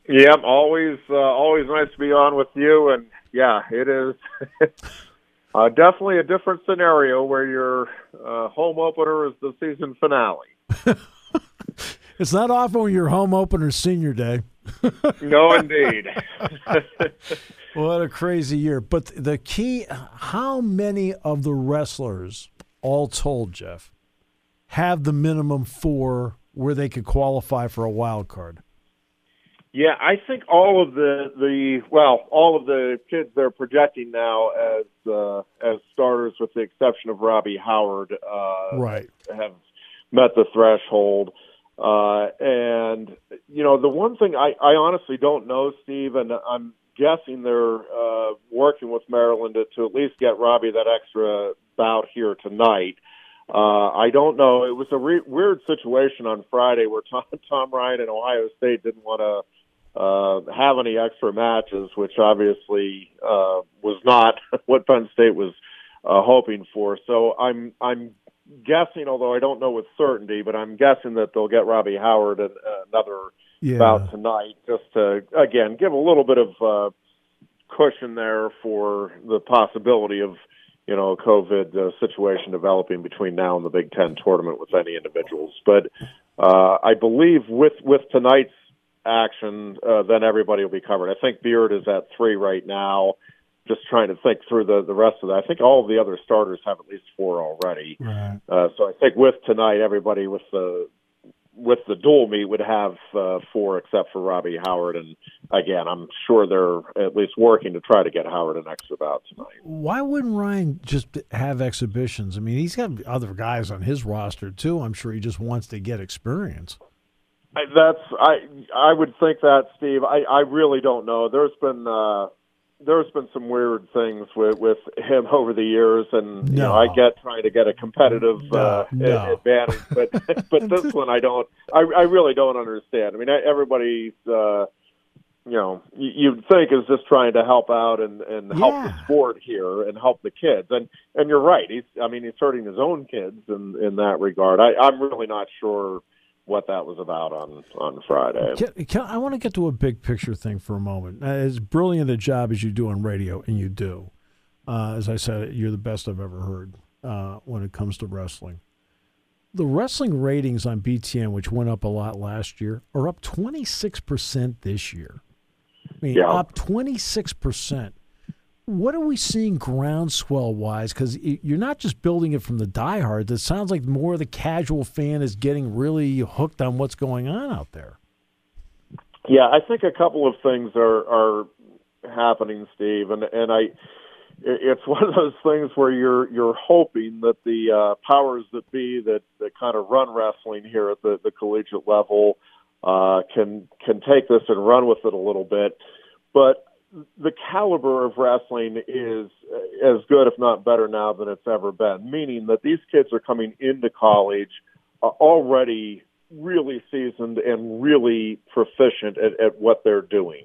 Yep, always nice to be on with you. And yeah, it is definitely a different scenario where your home opener is the season finale. It's not often when your home opener senior day. No, indeed. What a crazy year. But the key, how many of the wrestlers, all told, Jeff, have the minimum four where they could qualify for a wild card? Yeah, I think all of all of the kids they're projecting now as starters, with the exception of Robbie Howard, Right. have met the threshold. And the one thing I honestly don't know, Steve, and I'm guessing they're working with Maryland to at least get Robbie that extra bout here tonight. I don't know. It was a weird situation on Friday where Tom Ryan and Ohio State didn't want to have any extra matches, which obviously was not what Penn State was hoping for. So I'm guessing, although I don't know with certainty, but I'm guessing that they'll get Robbie Howard another bout tonight, just to again give a little bit of cushion there for the possibility of a COVID situation developing between now and the Big Ten tournament with any individuals. But I believe with tonight's action, then everybody will be covered. I think Beard is at 3 right now. Just trying to think through the rest of that. I think all of the other starters have at least 4 already. Right. So I think with tonight, everybody with the dual meet would have 4 except for Robbie Howard. And again, I'm sure they're at least working to try to get Howard an extra bout tonight. Why wouldn't Ryan just have exhibitions? I mean, he's got other guys on his roster too. I'm sure he just wants to get experience. I would think that, Steve. I really don't know. There's been some weird things with him over the years, and I get trying to get a competitive advantage, but this one I really don't understand. I mean, everybody's you'd think is just trying to help out and help the sport here and help the kids, and you're right. He's hurting his own kids in that regard. I'm really not sure what that was about on Friday. I want to get to a big picture thing for a moment. As brilliant a job as you do on radio, and you do, as I said, you're the best I've ever heard when it comes to wrestling. The wrestling ratings on BTN, which went up a lot last year, are up 26% this year. Up 26%. What are we seeing groundswell-wise? Because you're not just building it from the diehards. It sounds like more of the casual fan is getting really hooked on what's going on out there. Yeah, I think a couple of things are happening, Steve, and it's one of those things where you're hoping that the powers that be that kind of run wrestling here at the collegiate level can take this and run with it a little bit, but the caliber of wrestling is as good, if not better now than it's ever been, meaning that these kids are coming into college already really seasoned and really proficient at what they're doing.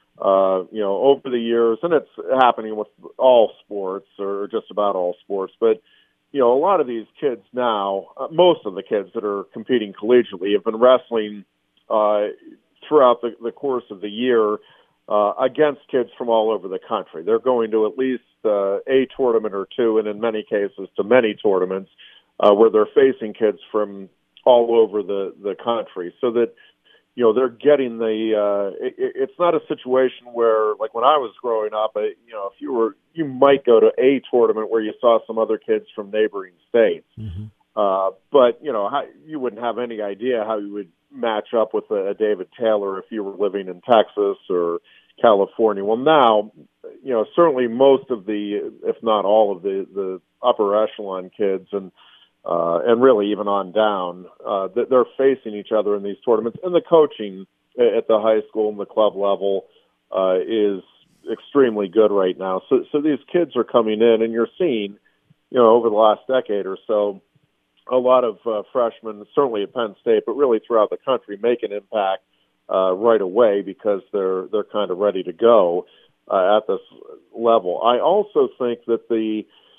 Over the years, and it's happening with all sports or just about all sports, but a lot of these kids now, most of the kids that are competing collegiately have been wrestling throughout the course of the year against kids from all over the country. They're going to at least a tournament or two, and in many cases to many tournaments where they're facing kids from all over the country, so that they're getting it's not a situation where, like when I was growing up, if you might go to a tournament where you saw some other kids from neighboring states, but you wouldn't have any idea how you would match up with a David Taylor if you were living in Texas or California. Well, now, certainly most of the, if not all of the upper echelon kids and really even on down, they're facing each other in these tournaments. And the coaching at the high school and the club level is extremely good right now. So these kids are coming in, and you're seeing, over the last decade or so, a lot of freshmen, certainly at Penn State, but really throughout the country, make an impact right away because they're kind of ready to go at this level. I also think that the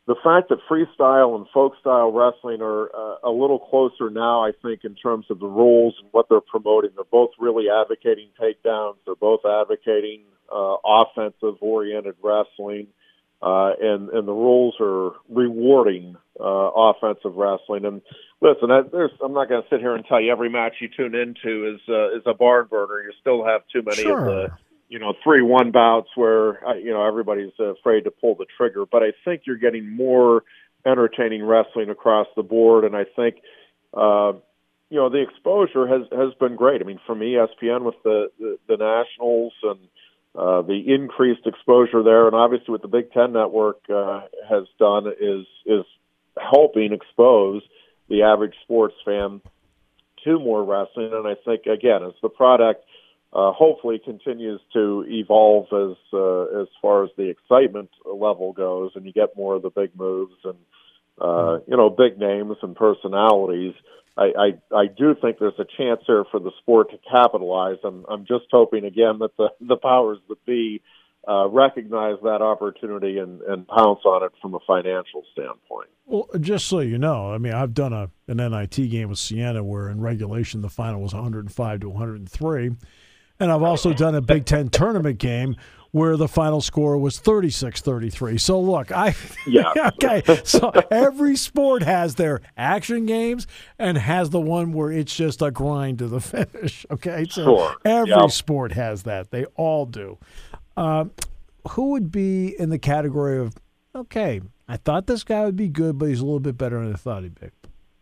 the fact that freestyle and folk style wrestling are a little closer now, I think, in terms of the rules and what they're promoting. They're both really advocating takedowns. They're both advocating offensive-oriented wrestling, and the rules are rewarding offensive wrestling. And listen, I'm not going to sit here and tell you every match you tune into is a barn burner. You still have too many of the 3-1 bouts where everybody's afraid to pull the trigger. But I think you're getting more entertaining wrestling across the board, and I think the exposure has been great. I mean, from ESPN with the Nationals and the increased exposure there, and obviously what the Big Ten Network has done is helping expose the average sports fan to more wrestling. And I think, again, as the product hopefully continues to evolve as far as the excitement level goes, and you get more of the big moves and big names and personalities, I do think there's a chance there for the sport to capitalize. I'm just hoping again that the powers that be recognize that opportunity and pounce on it from a financial standpoint. Well, just so you know, I mean, I've done an NIT game with Siena where in regulation the final was 105 to 103. And I've also done a Big Ten tournament game where the final score was 36-33. So, look, okay, so every sport has their action games and has the one where it's just a grind to the finish, okay? So sure. Every sport has that. They all do. Who would be in the category of, okay, I thought this guy would be good, but he's a little bit better than I thought he'd be?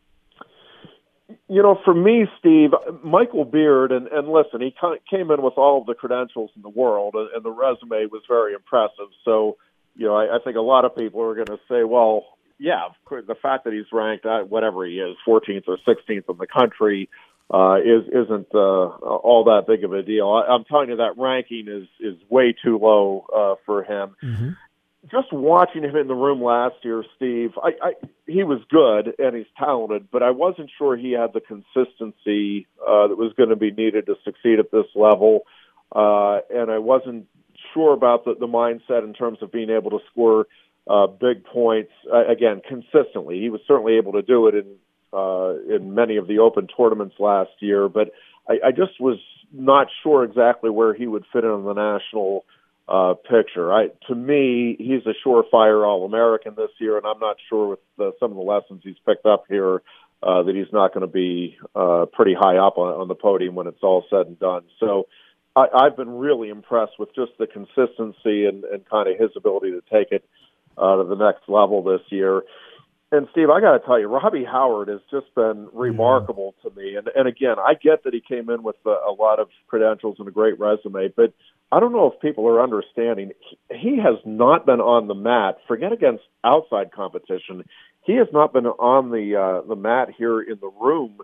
For me, Steve, Michael Beard, and listen, he came in with all of the credentials in the world, and the resume was very impressive. So, I think a lot of people are going to say, well, yeah, the fact that he's ranked, whatever he is, 14th or 16th in the country, isn't all that big of a deal. I'm telling you that ranking is way too low for him. Mm-hmm. Just watching him in the room last year, Steve, he was good and he's talented, but I wasn't sure he had the consistency that was going to be needed to succeed at this level. And I wasn't sure about the mindset in terms of being able to score big points, again, consistently. He was certainly able to do it in many of the open tournaments last year, but I just was not sure exactly where he would fit in the national picture. To me, he's a surefire All-American this year, and I'm not sure with some of the lessons he's picked up here that he's not going to be pretty high up on the podium when it's all said and done. So I've been really impressed with just the consistency and kind of his ability to take it to the next level this year. And, Steve, I got to tell you, Robbie Howard has just been remarkable to me. And again, I get that he came in with a lot of credentials and a great resume, but I don't know if people are understanding. He has not been on the mat. Forget against outside competition. He has not been on the mat here in the room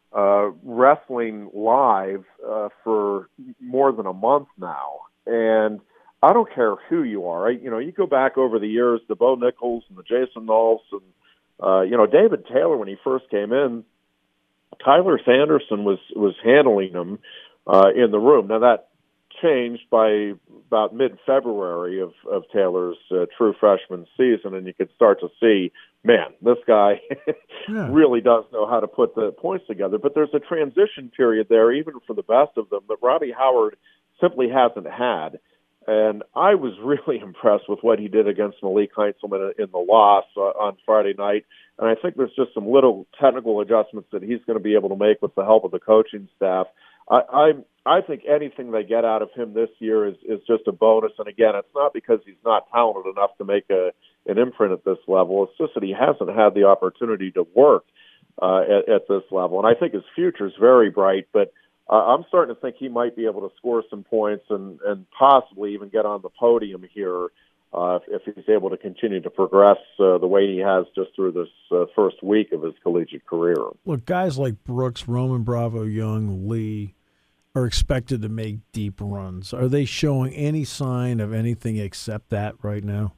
wrestling live for more than a month now. And I don't care who you are. You go back over the years, the Bo Nichols and the Jason Nolfs and David Taylor, when he first came in, Tyler Sanderson was handling him in the room. Now, that changed by about mid-February of Taylor's true freshman season, and you could start to see, man, this guy really does know how to put the points together. But there's a transition period there, even for the best of them, that Robbie Howard simply hasn't had. And I was really impressed with what he did against Malik Heintzelman in the loss on Friday night. And I think there's just some little technical adjustments that he's going to be able to make with the help of the coaching staff. I think anything they get out of him this year is just a bonus. And again, it's not because he's not talented enough to make an imprint at this level. It's just that he hasn't had the opportunity to work at this level. And I think his future is very bright, but I'm starting to think he might be able to score some points and possibly even get on the podium here if he's able to continue to progress the way he has just through this first week of his collegiate career. Look, guys like Brooks, Roman Bravo Young, Lee are expected to make deep runs. Are they showing any sign of anything except that right now?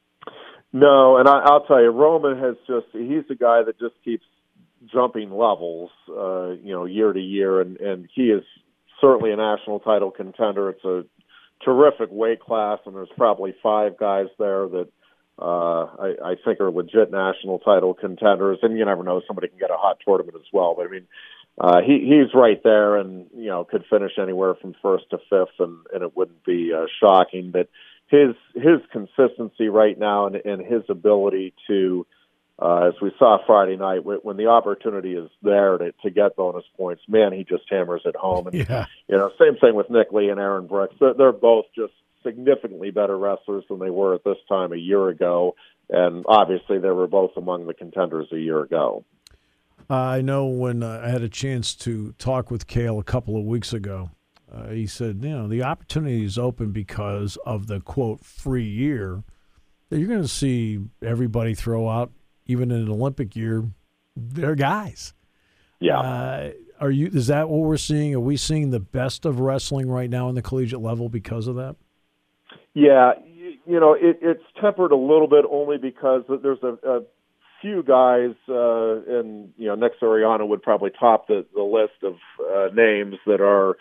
No, and I'll tell you, Roman he's a guy that just keeps jumping levels, year to year, and he is certainly a national title contender. It's a terrific weight class, and there's probably 5 guys there that I think are legit national title contenders, and you never know, somebody can get a hot tournament as well. But I mean, he's right there, and could finish anywhere from first to fifth, and it wouldn't be shocking. But his consistency right now, and his ability to, as we saw Friday night, when the opportunity is there to get bonus points, man, he just hammers it home. And same thing with Nick Lee and Aaron Brooks. They're both just significantly better wrestlers than they were at this time a year ago, and obviously they were both among the contenders a year ago. I know when I had a chance to talk with Cale a couple of weeks ago, he said, the opportunity is open because of the, quote, free year. You're going to see everybody throw out, even in an Olympic year, their guys. Yeah. Is that what we're seeing? Are we seeing the best of wrestling right now in the collegiate level because of that? Yeah, it's tempered a little bit only because there's a few guys, and Nick Soriano would probably top the list of names that are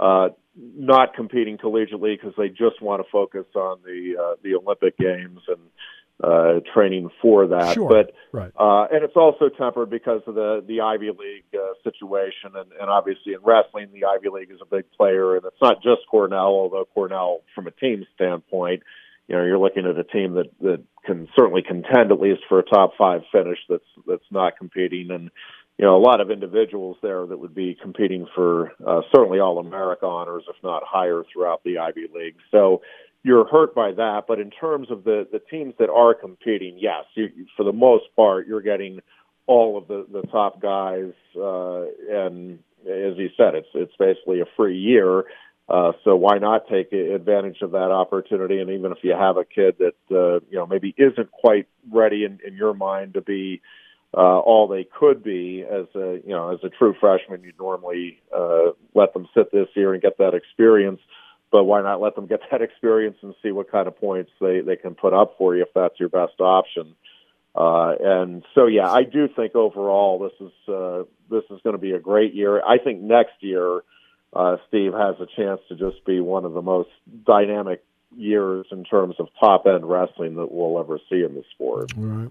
not competing collegiately because they just want to focus on the Olympic Games and training for that. Sure. But right. And it's also tempered because of the Ivy League situation, and obviously in wrestling, the Ivy League is a big player, and it's not just Cornell, although Cornell, from a team standpoint, you're looking at a team that can certainly contend at least for a top 5 finish that's not competing, and a lot of individuals there that would be competing for certainly All-America honors, if not higher, throughout the Ivy League. So you're hurt by that, but in terms of the teams that are competing, yes, for the most part, you're getting all of the top guys, and as you said, it's basically a free year. So why not take advantage of that opportunity? And even if you have a kid that maybe isn't quite ready in your mind to be all they could be as a true freshman, you'd normally let them sit this year and get that experience. But why not let them get that experience and see what kind of points they can put up for you if that's your best option? And so, yeah, I do think overall this is going to be a great year. I think next year, Steve, has a chance to just be one of the most dynamic years in terms of top-end wrestling that we'll ever see in the sport. Right.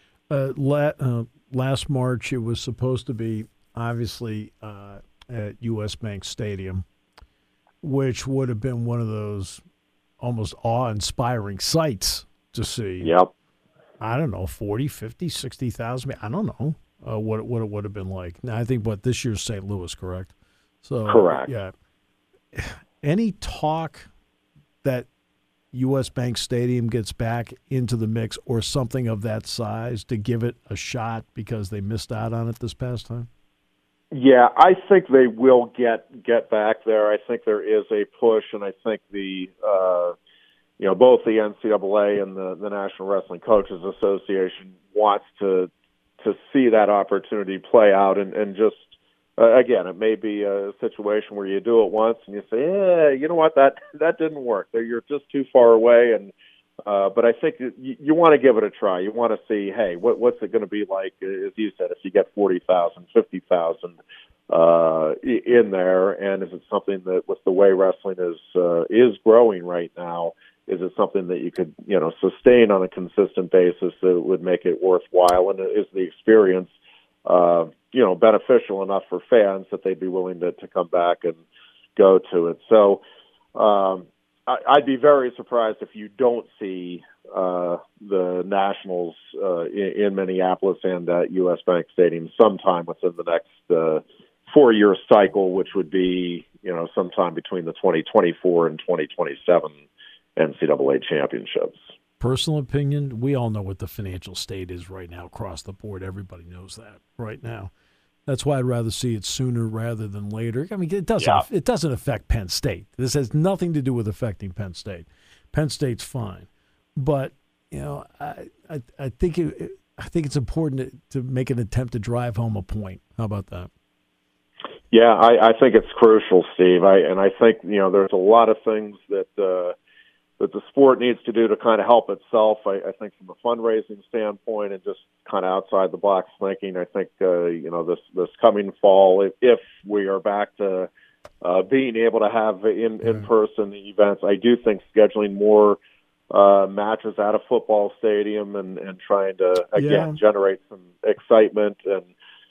Last March, it was supposed to be, obviously, at U.S. Bank Stadium, which would have been one of those almost awe-inspiring sights to see. Yep. I don't know, 40, 50, 60,000. I don't know what it would have been like. Now, I think this year's St. Louis, correct? So, correct. Yeah. Any talk that U.S. Bank Stadium gets back into the mix or something of that size to give it a shot because they missed out on it this past time? Yeah, I think they will get back there. I think there is a push, and I think both the NCAA and the National Wrestling Coaches Association wants to see that opportunity play out, and just again, it may be a situation where you do it once and you say, you know what, that didn't work. You're just too far away, and but I think you want to give it a try. You want to see, hey, what's it going to be like, as you said, if you get 40,000, 50,000 in there, and is it something that, with the way wrestling is growing right now, is it something that you could sustain on a consistent basis that would make it worthwhile, and is the experience beneficial enough for fans that they'd be willing to come back and go to it? So I'd be very surprised if you don't see the Nationals in Minneapolis and at U.S. Bank Stadium sometime within the next 4-year cycle, which would be sometime between the 2024 and 2027 NCAA championships. Personal opinion, we all know what the financial state is right now across the board. Everybody knows that right now. That's why I'd rather see it sooner rather than later. I mean, it doesn't affect Penn State. This has nothing to do with affecting Penn State. Penn State's fine, but I think it's important to make an attempt to drive home a point. How about that? Yeah, I think it's crucial, Steve. I think there's a lot of things that the sport needs to do to kind of help itself. I think from a fundraising standpoint and just kind of outside the box thinking, I think, this coming fall, if we are back to being able to have in-person events, I do think scheduling more matches at a football stadium and trying to, again, generate some excitement. And,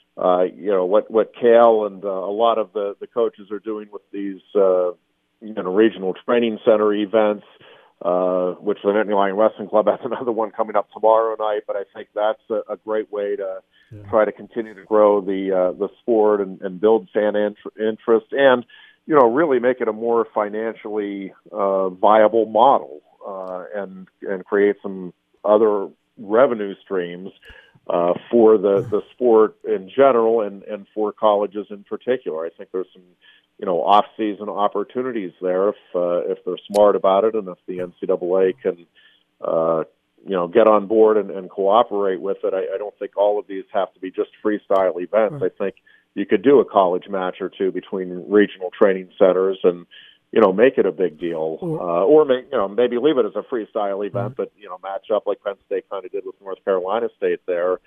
what Cal and a lot of the coaches are doing with these, regional training center events, which the Nittany Lion Wrestling Club has another one coming up tomorrow night. But I think that's a great way to try to continue to grow the sport and build fan interest and, really make it a more financially viable model and create some other revenue streams for the sport in general and for colleges in particular. I think there's some off-season opportunities there if they're smart about it, and if the NCAA can get on board and cooperate with it. I don't think all of these have to be just freestyle events. I think you could do a college match or two between regional training centers and make it a big deal, or maybe leave it as a freestyle event, but match up like Penn State kind of did with North Carolina State there,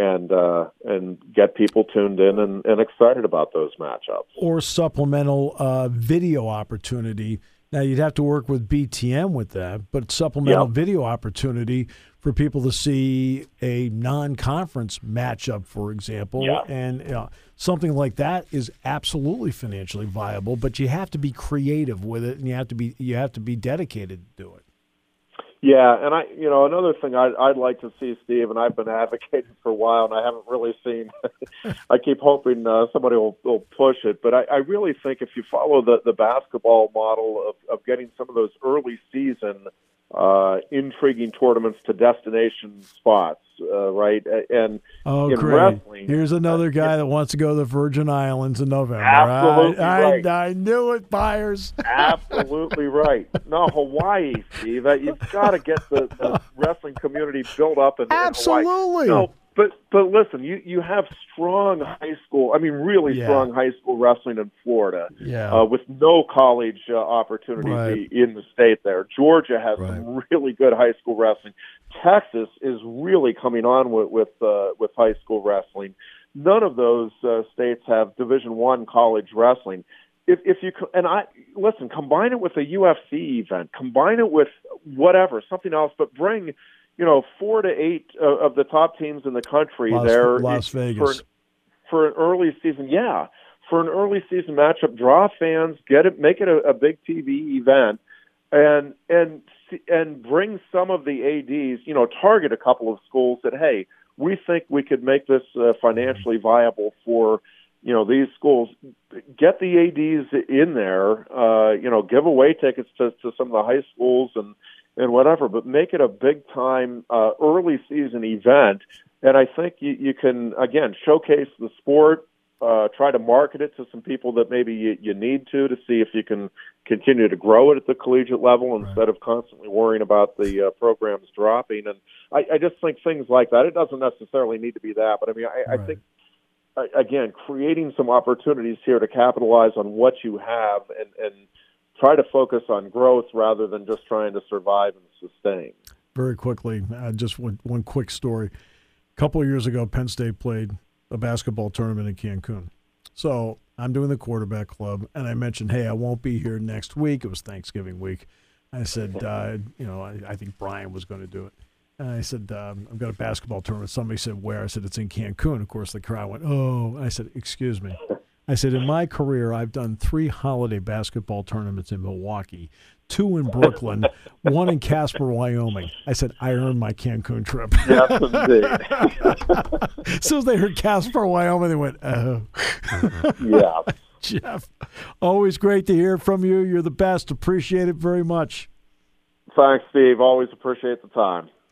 and get people tuned in and excited about those matchups. Or supplemental video opportunity. Now you'd have to work with BTM with that, but supplemental video opportunity for people to see a non-conference matchup, for example, and something like that is absolutely financially viable. But you have to be creative with it, and you have to be dedicated to do it. Yeah, and another thing I'd like to see, Steve, and I've been advocating for a while, and I haven't really seen. I keep hoping somebody will push it, but I really think if you follow the basketball model of getting some of those early season intriguing tournaments to destination spots, right? And in great. Wrestling, here's another guy that wants to go to the Virgin Islands in November. Absolutely right. I knew it, Byers. Absolutely right. No, Hawaii, Steve. You've got to get the wrestling community built up in Absolutely. Hawaii. No, but listen, you have strong high school. I mean, really strong high school wrestling in Florida, with no college opportunities in the state. There, Georgia has some really good high school wrestling. Texas is really coming on with high school wrestling. None of those states have Division I college wrestling. If you combine it with a UFC event, combine it with whatever, something else, but bring 4 to 8 of the top teams in the country Las Vegas for an early season. Yeah, for an early season matchup, draw fans, make it a big TV event, and bring some of the ADs. Target a couple of schools that we think we could make this financially viable for these schools. Get the ADs in there. Give away tickets to some of the high schools and whatever, but make it a big-time early season event. And I think you can, again, showcase the sport, try to market it to some people that maybe you need to see if you can continue to grow it at the collegiate level instead of constantly worrying about the programs dropping. And I just think things like that. It doesn't necessarily need to be that, but I mean, I think, again, creating some opportunities here to capitalize on what you have and try to focus on growth rather than just trying to survive and sustain. Very quickly, just one quick story. A couple of years ago, Penn State played a basketball tournament in Cancun. So I'm doing the quarterback club, and I mentioned, hey, I won't be here next week. It was Thanksgiving week. I said, I think Brian was going to do it. And I said, I've got a basketball tournament. Somebody said, where? I said, it's in Cancun. Of course, the crowd went, oh. I said, excuse me. I said, in my career, I've done 3 holiday basketball tournaments in Milwaukee, 2 in Brooklyn, 1 in Casper, Wyoming. I said, I earned my Cancun trip. Yes, indeed. As soon as they heard Casper, Wyoming, they went, oh. Yeah. Jeff, always great to hear from you. You're the best. Appreciate it very much. Thanks, Steve. Always appreciate the time.